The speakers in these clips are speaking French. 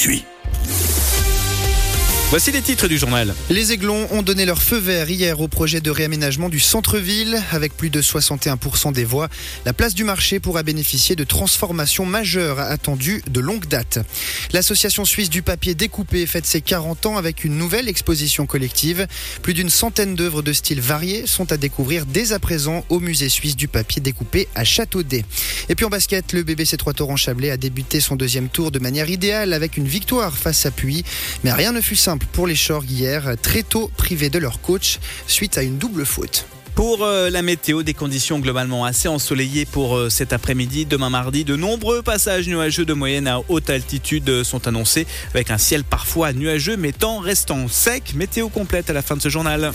Suis. Voici les titres du journal. Les Aiglons ont donné leur feu vert hier au projet de réaménagement du centre-ville. Avec plus de 61% des voix, la place du marché pourra bénéficier de transformations majeures attendues de longue date. L'Association suisse du papier découpé fête ses 40 ans avec une nouvelle exposition collective. Plus d'une centaine d'œuvres de styles variés sont à découvrir dès à présent au musée suisse du papier découpé à Châteaudet. Et puis en basket, le BBC Trois-Torrents-Chablais a débuté son deuxième tour de manière idéale avec une victoire face à Puy. Mais rien ne fut simple pour les Chorgues hier, très tôt privés de leur coach suite à une double faute. Pour la météo, des conditions globalement assez ensoleillées pour cet après-midi. Demain mardi, de nombreux passages nuageux de moyenne à haute altitude sont annoncés avec un ciel parfois nuageux mais temps restant sec. Météo complète à la fin de ce journal.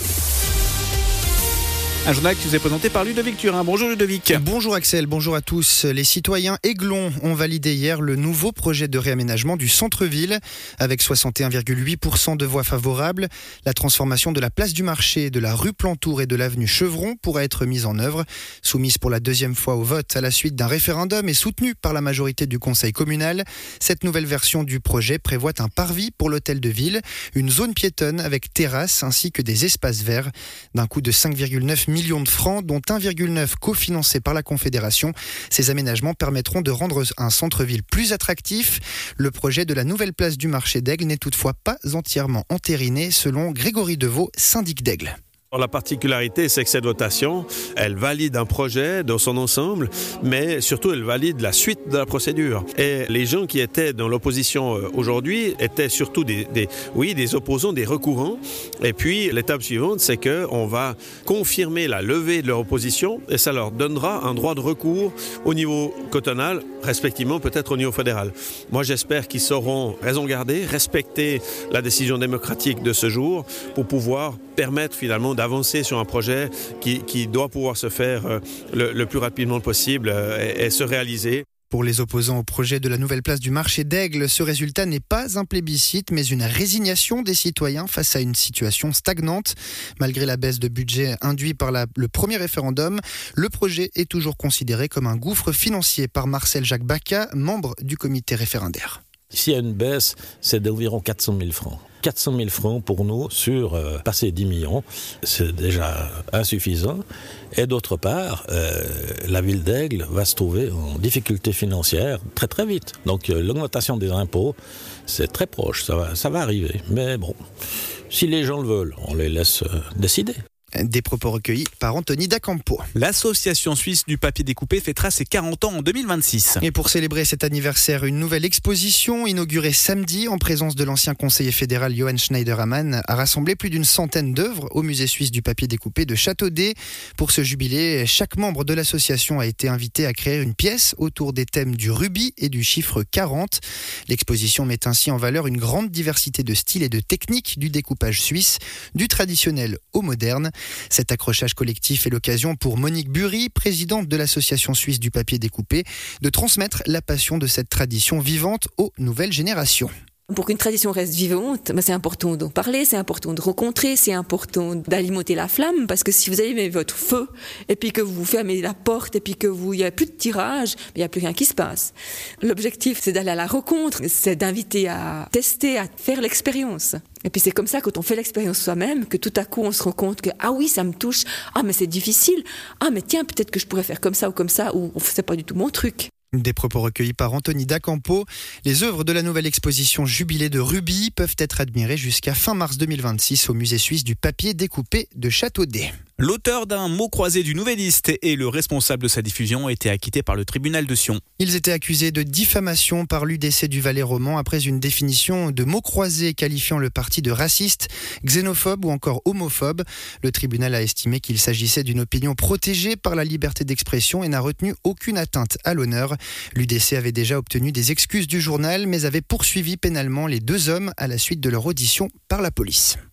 Un journal qui vous est présenté par Ludovic Turin. Bonjour Ludovic. Bonjour Axel, bonjour à tous. Les citoyens Aiglons ont validé hier le nouveau projet de réaménagement du centre-ville. Avec 61,8% de voix favorables, la transformation de la place du marché, de la rue Plantour et de l'avenue Chevron pourra être mise en œuvre. Soumise pour la deuxième fois au vote à la suite d'un référendum et soutenue par la majorité du conseil communal, cette nouvelle version du projet prévoit un parvis pour l'hôtel de ville, une zone piétonne avec terrasse ainsi que des espaces verts. D'un coût de 5,9 millions de francs, dont 1,9 cofinancés par la Confédération. Ces aménagements permettront de rendre un centre-ville plus attractif. Le projet de la nouvelle place du marché d'Aigle n'est toutefois pas entièrement entériné, selon Grégory Deveau, syndic d'Aigle. La particularité, c'est que cette votation, elle valide un projet dans son ensemble, mais surtout elle valide la suite de la procédure. Et les gens qui étaient dans l'opposition aujourd'hui étaient surtout des opposants, des recourants. Et puis l'étape suivante, c'est qu'on va confirmer la levée de leur opposition et ça leur donnera un droit de recours au niveau cantonal, respectivement peut-être au niveau fédéral. Moi j'espère qu'ils sauront raison garder, respecter la décision démocratique de ce jour pour pouvoir permettre finalement d'avancer sur un projet qui doit pouvoir se faire le plus rapidement possible et se réaliser. Pour les opposants au projet de la nouvelle place du marché d'Aigle, ce résultat n'est pas un plébiscite, mais une résignation des citoyens face à une situation stagnante. Malgré la baisse de budget induite par le premier référendum, le projet est toujours considéré comme un gouffre financier par Marcel Jacques Bacca, membre du comité référendaire. S'il y a une baisse, c'est d'environ 400 000 francs. 400 000 francs pour nous sur passer 10 millions, c'est déjà insuffisant. Et d'autre part, la ville d'Aigle va se trouver en difficulté financière très très vite. Donc l'augmentation des impôts, c'est très proche, ça va arriver. Mais bon, si les gens le veulent, on les laisse décider. Des propos recueillis par Anthony D'Acampo. L'Association suisse du papier découpé fêtera ses 40 ans en 2026. Et pour célébrer cet anniversaire, une nouvelle exposition inaugurée samedi en présence de l'ancien conseiller fédéral Johann Schneiderman a rassemblé plus d'une centaine d'œuvres au musée suisse du papier découpé de Châteaudet. Pour ce jubilé, chaque membre de l'association a été invité à créer une pièce autour des thèmes du rubis et du chiffre 40. L'exposition met ainsi en valeur une grande diversité de styles et de techniques du découpage suisse, du traditionnel au moderne. Cet accrochage collectif est l'occasion pour Monique Bury, présidente de l'Association suisse du papier découpé, de transmettre la passion de cette tradition vivante aux nouvelles générations. Pour qu'une tradition reste vivante, c'est important d'en parler, c'est important de rencontrer, c'est important d'alimenter la flamme, parce que si vous allumez votre feu, et puis que vous fermez la porte, et puis qu'il n'y a plus de tirage, il n'y a plus rien qui se passe. L'objectif, c'est d'aller à la rencontre, c'est d'inviter à tester, à faire l'expérience. Et puis c'est comme ça, quand on fait l'expérience soi-même, que tout à coup on se rend compte que « Ah oui, ça me touche, ah mais c'est difficile, ah mais tiens, peut-être que je pourrais faire comme ça, ou c'est pas du tout mon truc ». Des propos recueillis par Anthony D'Acampo. Les œuvres de la nouvelle exposition Jubilé de Rubis peuvent être admirées jusqu'à fin mars 2026 au musée suisse du papier découpé de Châteaudet. L'auteur d'un mot croisé du Nouvelliste et le responsable de sa diffusion ont été acquittés par le tribunal de Sion. Ils étaient accusés de diffamation par l'UDC du Valais roman après une définition de mots croisés qualifiant le parti de raciste, xénophobe ou encore homophobe. Le tribunal a estimé qu'il s'agissait d'une opinion protégée par la liberté d'expression et n'a retenu aucune atteinte à l'honneur. L'UDC avait déjà obtenu des excuses du journal mais avait poursuivi pénalement les deux hommes à la suite de leur audition par la police.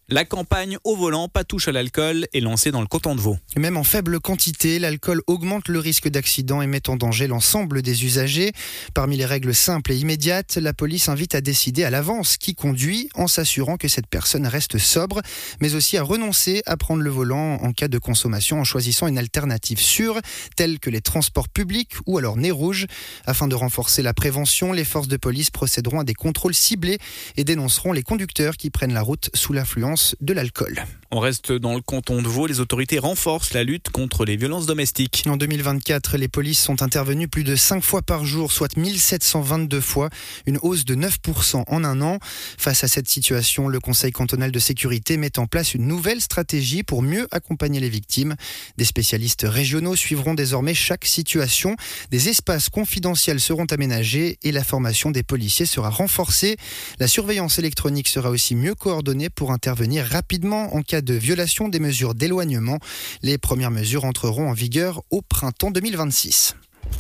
La campagne au volant, pas touche à l'alcool, est lancée dans le canton de Vaud. Même en faible quantité, l'alcool augmente le risque d'accident et met en danger l'ensemble des usagers. Parmi les règles simples et immédiates, la police invite à décider à l'avance qui conduit en s'assurant que cette personne reste sobre, mais aussi à renoncer à prendre le volant en cas de consommation en choisissant une alternative sûre, telle que les transports publics ou alors nez rouge. Afin de renforcer la prévention, les forces de police procéderont à des contrôles ciblés et dénonceront les conducteurs qui prennent la route sous l'influence de l'alcool. On reste dans le canton de Vaud. Les autorités renforcent la lutte contre les violences domestiques. En 2024, les polices sont intervenues plus de 5 fois par jour, soit 1722 fois, une hausse de 9% en un an. Face à cette situation, le Conseil cantonal de sécurité met en place une nouvelle stratégie pour mieux accompagner les victimes. Des spécialistes régionaux suivront désormais chaque situation. Des espaces confidentiels seront aménagés et la formation des policiers sera renforcée. La surveillance électronique sera aussi mieux coordonnée pour intervenir rapidement en cas de violation des mesures d'éloignement. Les premières mesures entreront en vigueur au printemps 2026.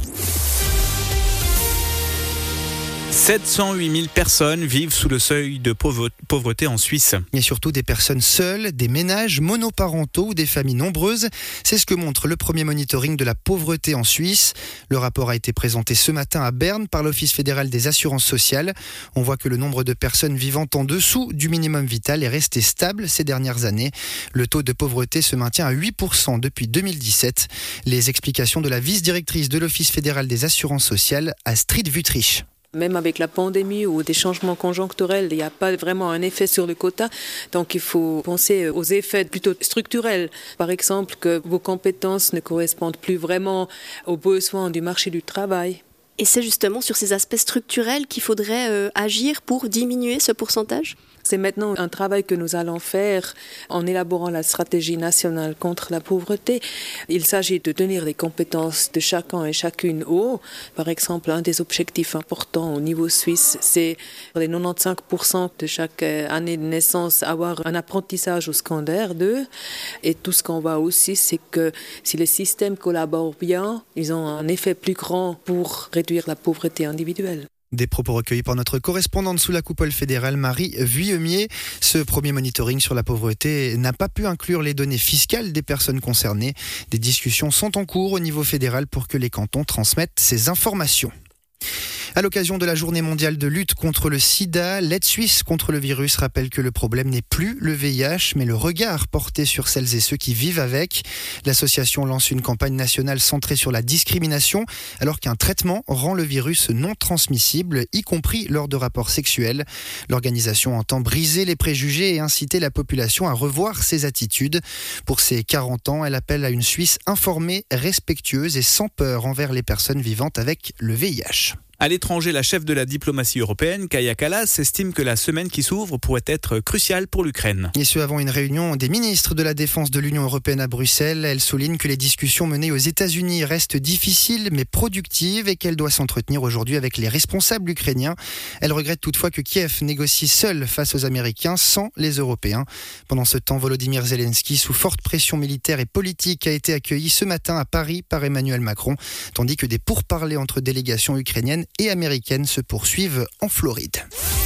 708 000 personnes vivent sous le seuil de pauvreté en Suisse. Et surtout des personnes seules, des ménages monoparentaux ou des familles nombreuses. C'est ce que montre le premier monitoring de la pauvreté en Suisse. Le rapport a été présenté ce matin à Berne par l'Office fédéral des assurances sociales. On voit que le nombre de personnes vivant en dessous du minimum vital est resté stable ces dernières années. Le taux de pauvreté se maintient à 8% depuis 2017. Les explications de la vice-directrice de l'Office fédéral des assurances sociales, Astrid Wüttrich. Même avec la pandémie ou des changements conjoncturels, il n'y a pas vraiment un effet sur le quota. Donc il faut penser aux effets plutôt structurels. Par exemple, que vos compétences ne correspondent plus vraiment aux besoins du marché du travail. Et c'est justement sur ces aspects structurels qu'il faudrait agir pour diminuer ce pourcentage ? C'est maintenant un travail que nous allons faire en élaborant la stratégie nationale contre la pauvreté. Il s'agit de tenir les compétences de chacun et chacune haut. Par exemple, un des objectifs importants au niveau suisse, c'est les 95% de chaque année de naissance avoir un apprentissage au secondaire 2. Et tout ce qu'on voit aussi, c'est que si les systèmes collaborent bien, ils ont un effet plus grand pour réduire la pauvreté individuelle. Des propos recueillis par notre correspondante sous la coupole fédérale, Marie Vuillemier. Ce premier monitoring sur la pauvreté n'a pas pu inclure les données fiscales des personnes concernées. Des discussions sont en cours au niveau fédéral pour que les cantons transmettent ces informations. À l'occasion de la journée mondiale de lutte contre le sida, l'aide suisse contre le virus rappelle que le problème n'est plus le VIH, mais le regard porté sur celles et ceux qui vivent avec. L'association lance une campagne nationale centrée sur la discrimination, alors qu'un traitement rend le virus non transmissible, y compris lors de rapports sexuels. L'organisation entend briser les préjugés et inciter la population à revoir ses attitudes. Pour ses 40 ans, elle appelle à une Suisse informée, respectueuse et sans peur envers les personnes vivant avec le VIH. À l'étranger, la chef de la diplomatie européenne, Kaja Kallas, estime que la semaine qui s'ouvre pourrait être cruciale pour l'Ukraine. Et ce, avant une réunion des ministres de la Défense de l'Union européenne à Bruxelles. Elle souligne que les discussions menées aux États-Unis restent difficiles mais productives et qu'elle doit s'entretenir aujourd'hui avec les responsables ukrainiens. Elle regrette toutefois que Kiev négocie seul face aux Américains sans les Européens. Pendant ce temps, Volodymyr Zelensky, sous forte pression militaire et politique, a été accueilli ce matin à Paris par Emmanuel Macron, tandis que des pourparlers entre délégations ukrainiennes et américaines se poursuivent en Floride.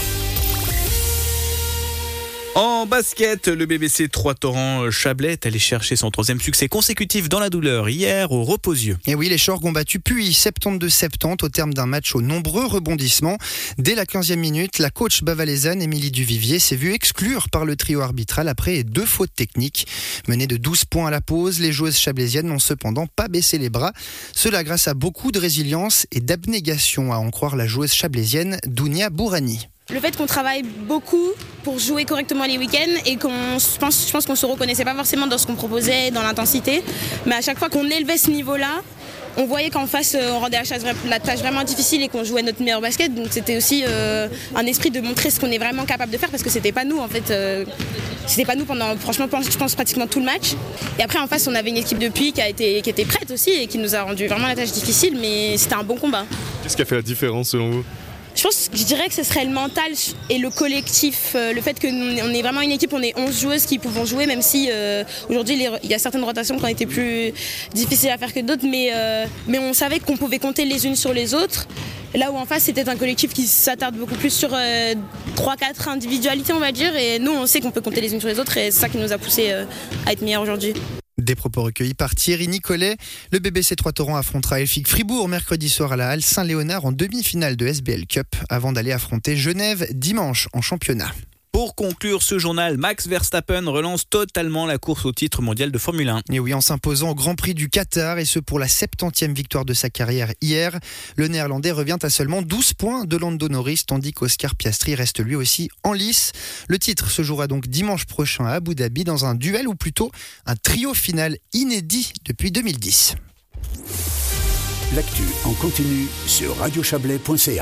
En basket, le BBC 3 Torrents Chablais est allé chercher son 3e succès consécutif dans la douleur hier au Reposieux. Et oui, les Chorgs ont battu Puy 72-70 au terme d'un match aux nombreux rebondissements. Dès la 15e minute, la coach bavalaisane Émilie Duvivier s'est vue exclure par le trio arbitral après 2 fautes techniques. Menées de 12 points à la pause, les joueuses chablaisiennes n'ont cependant pas baissé les bras. Cela grâce à beaucoup de résilience et d'abnégation, à en croire la joueuse chablaisienne Dounia Bourani. Le fait qu'on travaille beaucoup pour jouer correctement les week-ends et je pense qu'on se reconnaissait pas forcément dans ce qu'on proposait, dans l'intensité. Mais à chaque fois qu'on élevait ce niveau-là, on voyait qu'en face, on rendait la tâche vraiment difficile et qu'on jouait notre meilleur basket. Donc c'était aussi un esprit de montrer ce qu'on est vraiment capable de faire parce que c'était pas nous en fait. C'était pas nous pendant, franchement, je pense pratiquement tout le match. Et après en face, on avait une équipe de Puy qui était prête aussi et qui nous a rendu vraiment la tâche difficile, mais c'était un bon combat. Qu'est-ce qui a fait la différence selon vous ? Je dirais que ce serait le mental et le collectif, le fait qu'on est vraiment une équipe, on est 11 joueuses qui pouvons jouer, même si aujourd'hui il y a certaines rotations qui ont été plus difficiles à faire que d'autres, mais on savait qu'on pouvait compter les unes sur les autres. Là où en face c'était un collectif qui s'attarde beaucoup plus sur 3-4 individualités, on va dire, et nous on sait qu'on peut compter les unes sur les autres, et c'est ça qui nous a poussé à être meilleurs aujourd'hui. Des propos recueillis par Thierry Nicolet. Le BBC Troyes-Torrents affrontera Elfic Fribourg mercredi soir à la Halle Saint-Léonard en demi-finale de SBL Cup avant d'aller affronter Genève dimanche en championnat. Pour conclure ce journal, Max Verstappen relance totalement la course au titre mondial de Formule 1. Et oui, en s'imposant au Grand Prix du Qatar, et ce pour la 70e victoire de sa carrière hier. Le Néerlandais revient à seulement 12 points de Lando Norris, tandis qu'Oscar Piastri reste lui aussi en lice. Le titre se jouera donc dimanche prochain à Abu Dhabi dans un duel, ou plutôt un trio final inédit depuis 2010. L'actu en continu sur radiochablais.ca.